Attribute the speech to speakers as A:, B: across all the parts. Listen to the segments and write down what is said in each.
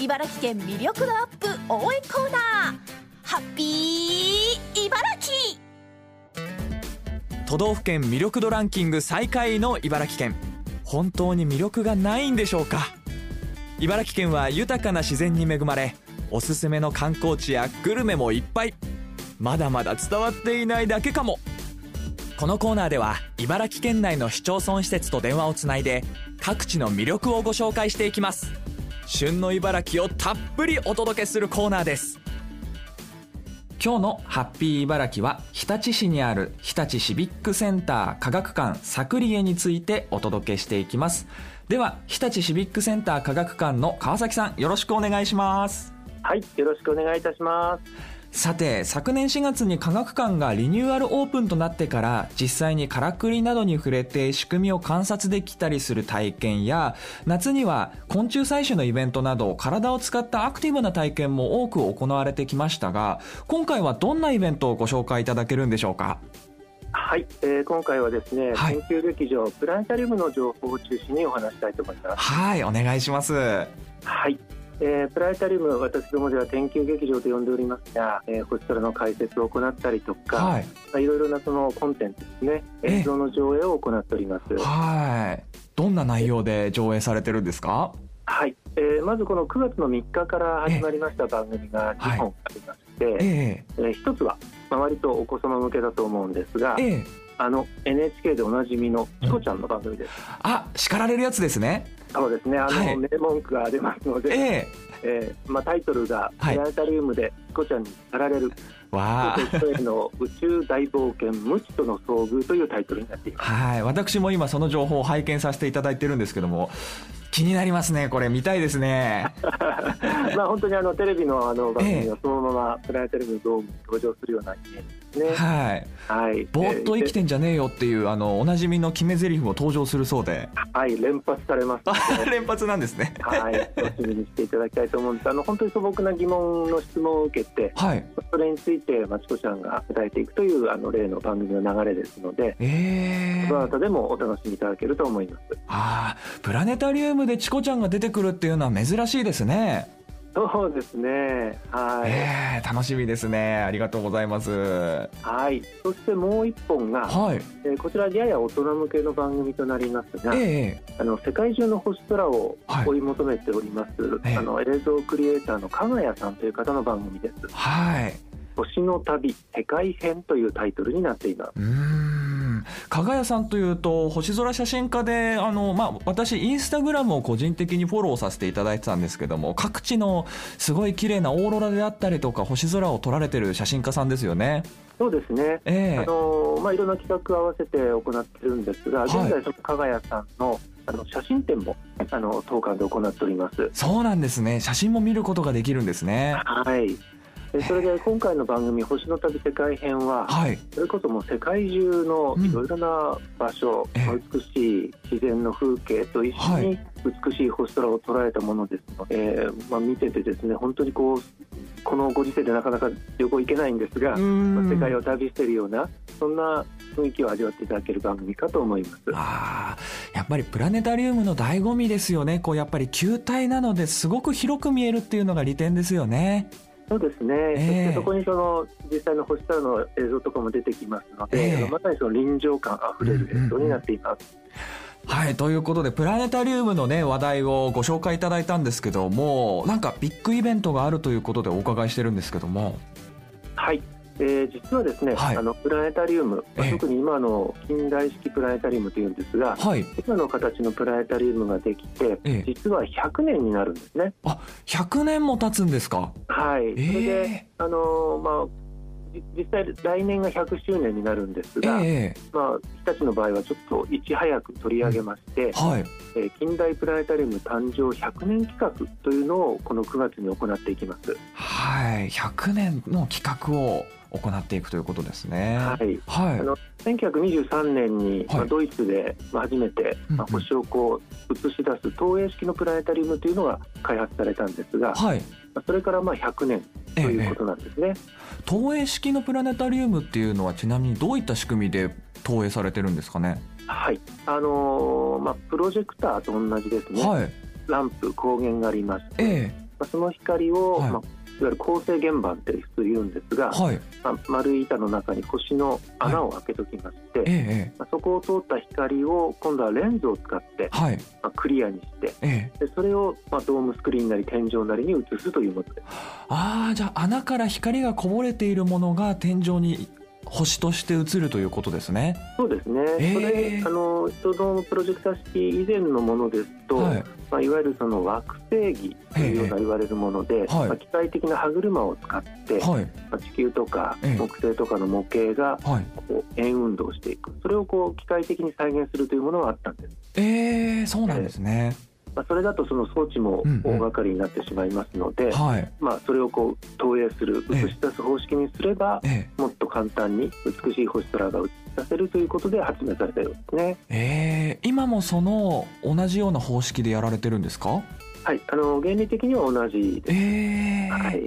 A: 茨城県魅力度アップ応援コーナー、ハッピー茨城。
B: 都道府県魅力度ランキング最下位の茨城県、本当に魅力がないんでしょうか。茨城県は豊かな自然に恵まれ、おすすめの観光地やグルメもいっぱい。まだまだ伝わっていないだけかも。このコーナーでは茨城県内の市町村施設と電話をつないで各地の魅力をご紹介していきます。旬の茨城をたっぷりお届けするコーナーです。今日のハッピー茨城は日立市にある日立シビックセンター科学館サクリエについてお届けしていきます。では日立シビックセンター科学館の川崎さん、よろしくお願いします。
C: はい、よろしくお願いいたします。
B: さて、昨年4月に科学館がリニューアルオープンとなってから実際にからくりなどに触れて仕組みを観察できたりする体験や、夏には昆虫採取のイベントなど体を使ったアクティブな体験も多く行われてきましたが、今回はどんなイベントをご紹介いただけるんでしょうか。
C: はい、今回はですね、研究劇場プラネタリウムの情報を中心にお話したいと思います。
B: はい、お願いします。
C: はい、プラネタリウム、私どもでは研究劇場と呼んでおりますが、星空の解説を行ったりとか、いろいろなそのコンテンツですね、映像の上映を行っております。
B: はい、どんな内容で上映されてるんですか。
C: はい、まずこの9月の3日から始まりました番組が2本ありまして、一つは、割とお子様向けだと思うんですが、NHK でおなじみのチコちゃんの番組です。
B: あ、叱られるやつですね。
C: そうですね、名文句が出ますので、タイトルがプラネタリウムでチコちゃんに叱られる人への宇宙大冒険無知との遭遇というタイトルになっています。
B: はい、私も今その情報を拝見させていただいてるんですけども、気になりますね。これ見たいですね。
C: 本当にテレビの番組はそのままプラネタリウムのドームに登場するようなイメージですね。はい、ぼーっと
B: 生きてんじゃねえよっていうおなじみの決め台詞も登場するそうで、
C: はい、連発されますので
B: 連発なんですね。
C: はい、楽しみにしていただきたいと思うんです。本当に素朴な疑問の質問を受けて、それについてチコちゃんが答えていくという例の番組の流れですので、どなたでもお楽しみいただけると思います。
B: プラネタリウムでチコちゃんが出てくるっていうのは珍しいですね。
C: そうですね、はい、
B: 楽しみですね。ありがとうございます。
C: はい、そしてもう一本が、こちらやや大人向けの番組となりますが、世界中の星空を追い求めております、映像クリエイターの加賀谷さんという方の番組です。星の旅世界編というタイトルになっています。
B: 加賀谷さんというと星空写真家で、私インスタグラムを個人的にフォローさせていただいてたんですけども、各地のすごい綺麗なオーロラであったりとか星空を撮られてる写真家さんですよね。
C: そうですね、いろんな企画を合わせて行ってるんですが、現在その加賀谷さんの写真展も当館で行っております。
B: そうなんですね。写真も見ることができるんですね。
C: はい、それで今回の番組星の旅世界編は、それこそもう世界中のいろいろな場所、美しい自然の風景と一緒に美しい星空を捉えたものですので、見ててですね、本当にこのご時世でなかなか旅行行けないんですが、世界を旅しているようなそんな雰囲気を味わっていただける番組かと思います。
B: やっぱりプラネタリウムの醍醐味ですよね。やっぱり球体なのですごく広く見えるっていうのが利点ですよね。
C: そうですね、そしてそこに実際の星空の映像とかも出てきますので、まさにその臨場感あふれる映像になっています。
B: はい、ということでプラネタリウムの話題をご紹介いただいたんですけども、なんかビッグイベントがあるということでお伺いしてるんですけども。
C: はい、実はですね、プラネタリウム、特に今の近代式プラネタリウムというんですが、今の形のプラネタリウムができて、実は100年になるんですね。
B: 100年も経つんですか。
C: はい、それで実際来年が100周年になるんですが、日立の場合はちょっといち早く取り上げまして、近代プラネタリウム誕生100年企画というのをこの9月に行っていきます。
B: はい、100年の企画を行っていくということですね。
C: 1923年にドイツで初めて星を映し出す投影式のプラネタリウムというのが開発されたんですが、それから100年ということなんですね。
B: 投影式のプラネタリウムっていうのはちなみにどういった仕組みで投影されてるんですかね。
C: はい、プロジェクターと同じですね。ランプ光源がありまして、 その光を、
D: はい
C: いわゆる光性原板って普通言うんですが、
D: はい。
C: 丸い板の中に星の穴を開けときまして、そこを通った光を今度はレンズを使って、
D: はい。
C: クリアにして、でそれを、ドームスクリーンなり天井なりに映すというものです。
D: じゃあ穴から光がこぼれているものが天井に星として映るということですね。
C: そうですね、それ人ドームプロジェクター式以前のものですと、いわゆるその惑星儀というような言われるもので、機械的な歯車を使って、地球とか木星とかの模型がこう円運動していく、それをこう機械的に再現するというものはあったんです。
D: そうなんですね。
C: それだとその装置も大掛かりになってしまいますので、それをこう投影する映し出す方式にすれば、もっと簡単に美しい星空が映し出せるということで発明されたようですね。
D: 今もその同じような方式でやられてるんですか？
C: はい、原理的には同じです。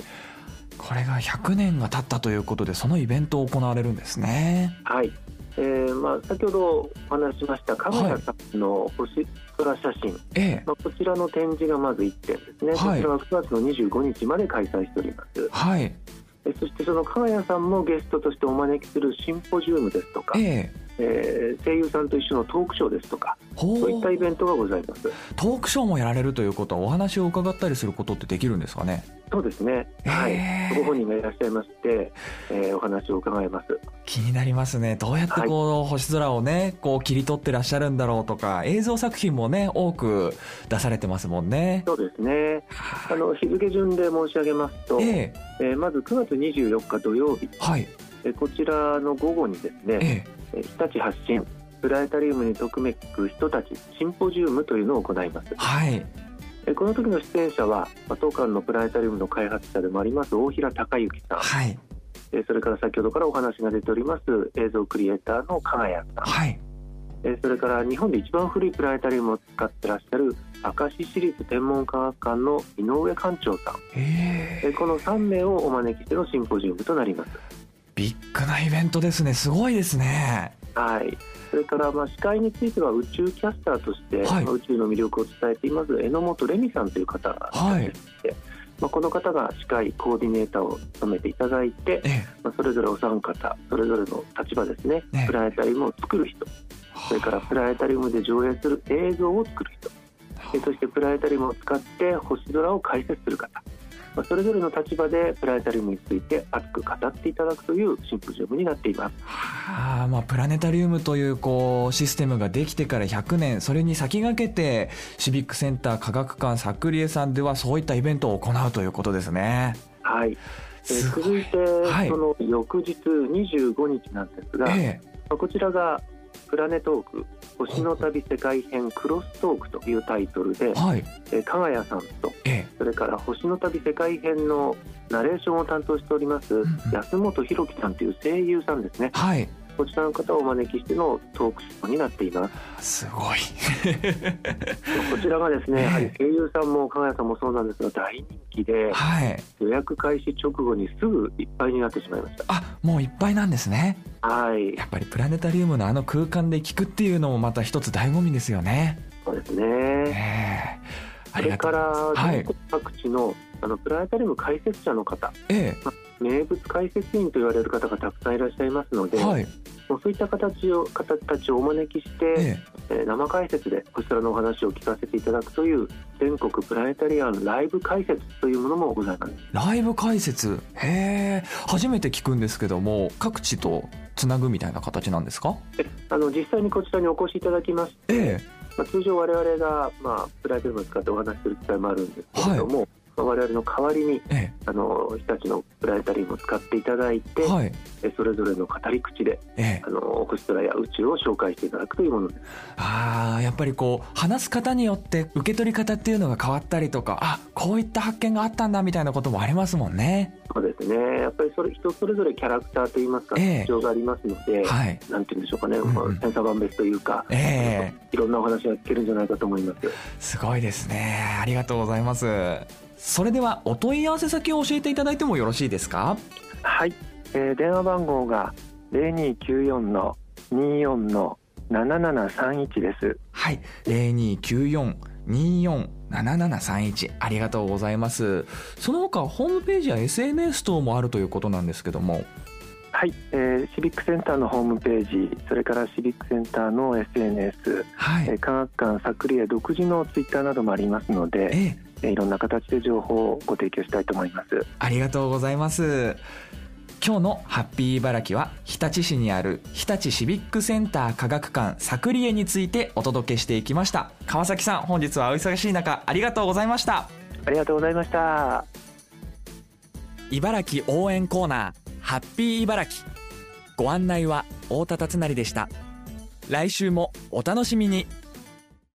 D: これが100年が経ったということで、そのイベントを行われるんですね。
C: はい。先ほどお話ししました加賀谷さんの星空写真、こちらの展示がまず1点ですね。こちらは9月の25日まで開催しております。そしてその加賀谷さんもゲストとしてお招きするシンポジウムですとか、声優さんと一緒のトークショーですとか、そういったイベントがございます。
D: トークショーもやられるということは、お話を伺ったりすることってできるんですかね？
C: そうですね、ご本人がいらっしゃいまして、お話を伺います。
D: 気になりますね。どうやってこう、星空をねこう切り取ってらっしゃるんだろうとか、映像作品もね多く出されてますもんね。
C: そうですね、日付順で申し上げますと、まず9月24日土曜日、こちらの午後にですね、日立発信プラネタリウムにときめく人たちシンポジウムというのを行います。この時の出演者は当館のプラネタリウムの開発者でもあります大平隆之さん、それから先ほどからお話が出ております映像クリエイターの加賀谷さん、それから日本で一番古いプラネタリウムを使ってらっしゃる明石市立天文科学館の井上館長さん、この3名をお招きしてのシンポジウムとなります。
D: ビッグなイベントですね。すごいですね。
C: それから司会については宇宙キャスターとして、宇宙の魅力を伝えています榎本レミさんという方がいらっしゃって、この方が司会コーディネーターを務めていただいて、それぞれお三方それぞれの立場ですね、プラネタリウムを作る人、それからプラネタリウムで上映する映像を作る人、そしてプラネタリウムを使って星空を解説する方、それぞれの立場でプラネタリウムについて熱く語っていただくというシンポジウムになっています。
D: プラネタリウムというシステムができてから100年、それに先駆けてシビックセンター科学館サクリエさんではそういったイベントを行うということですね。
C: 続いて、その翌日25日なんですが、こちらがプラネトーク星の旅世界編クロストークというタイトルで、加賀谷さんと、それから星の旅世界編のナレーションを担当しております安本博樹さんという声優さんですね、こちらの方をお招きしてのトークショーになっています。
D: すごい
C: こちらがですね、やはり声優さんも加賀谷さんもそうなんですが大人気で、予約開始直後にすぐいっぱいになってしまいました。
D: もういっぱいなんですね。
C: や
D: っぱりプラネタリウムのあの空間で聞くっていうのもまた一つ醍醐味ですよね。
C: そうですね、それから全国各地のプラネタリウム解説者の方、名物解説員と言われる方がたくさんいらっしゃいますので、そういった方たちをお招きして、生解説でこちらのお話を聞かせていただくという全国プラネタリアンライブ解説というものもございます。
D: ライブ解説、初めて聞くんですけども、各地とつなぐみたいな形なんですか？
C: 実際にこちらにお越しいただきまして、通常我々が、プラネタリウムを使ってお話しする機会もあるんですけれども、我々の代わりに、日立のプラネタリウムを使っていただいて、それぞれの語り口で、星空や宇宙を紹介していただくというものです。
D: やっぱり話す方によって受け取り方っていうのが変わったりとか、こういった発見があったんだみたいなこともありますもんね。
C: そうですね、やっぱり人それぞれキャラクターといいますか、特徴がありますので、なんていうんでしょうかね、千差万別というか、いろんなお話が聞けるんじゃないかと思います。
D: すごいですね。ありがとうございます。それではお問い合わせ先を教えていただいてもよろしいですか？
C: 電話番号が 0294-24-7731 です。
D: 0294-24 7731、ありがとうございます。その他ホームページや SNS 等もあるということなんですけども。
C: はい、シビックセンターのホームページ、それからシビックセンターの SNS、科学館サクリエ独自のツイッターなどもありますので、いろんな形で情報をご提供したいと思います。
D: ありがとうございます。今日のハッピー茨城は日立市にある日立シビックセンター科学館サクリエについてお届けしていきました。川崎さん、本日はお忙しい中ありがとうございました。
C: ありがとうございました。
B: 茨城応援コーナー、ハッピー茨城。ご案内は太田達成でした。来週もお楽しみに。